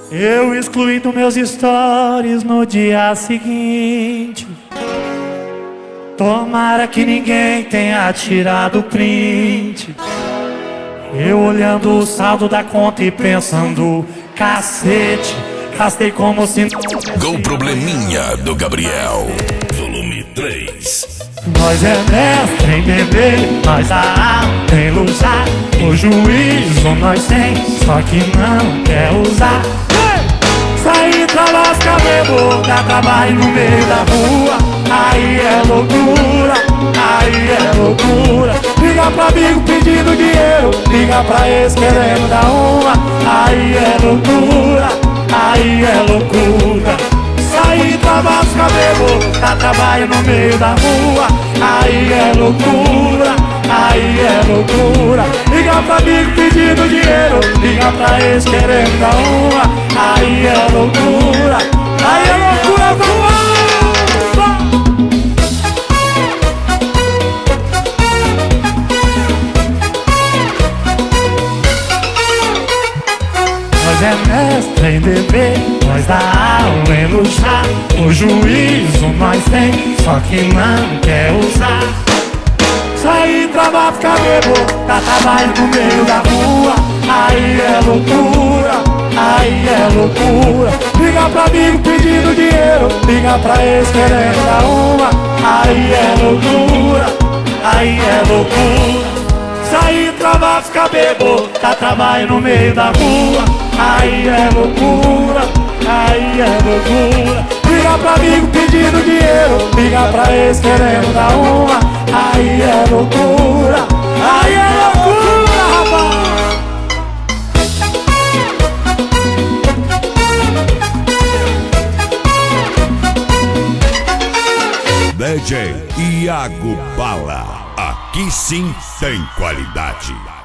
Eu excluí dos meus stories no dia seguinte. Tomara que ninguém tenha tirado print. Eu olhando o saldo da conta e pensando, cacete, gastei como se não... Com o probleminha do Gabriel, volume 3. Nós é mestre em beber, nós a alta em luxar. O juízo nós tem, só que não quer usar. Sair pra lascar, bebo, dá trabalho no meio da rua. Aí é loucura, aí é loucura. Liga pra amigo pedindo dinheiro, liga pra ex querendo dar uma. Aí é loucura, aí é loucura. Sair pra lascar, bebo, dá trabalho no meio da rua. Aí é loucura, aí é loucura. Liga pra amigo pedindo dinheiro, liga pra ex querendo dar uma. Aí é loucura, aí é loucura, vamos! Nós é mestre em beber, nós dá aula em luxar. O juízo nós tem, só que não quer usar. Sair pra ficar bebo, dá trabalho no meio da rua. Aí é loucura, aí é loucura. Liga pra amigo pedindo dinheiro, liga pra ex querendo dar uma. Aí é loucura, aí é loucura. Sair pra ficar bebo, dá trabalho no meio da rua. Aí é loucura, aí é loucura. Liga pra amigo pedindo dinheiro, liga pra ex querendo dar uma. Aí é loucura, aí é loucura, rapaz. DJ Iago Bala, aqui sim tem qualidade.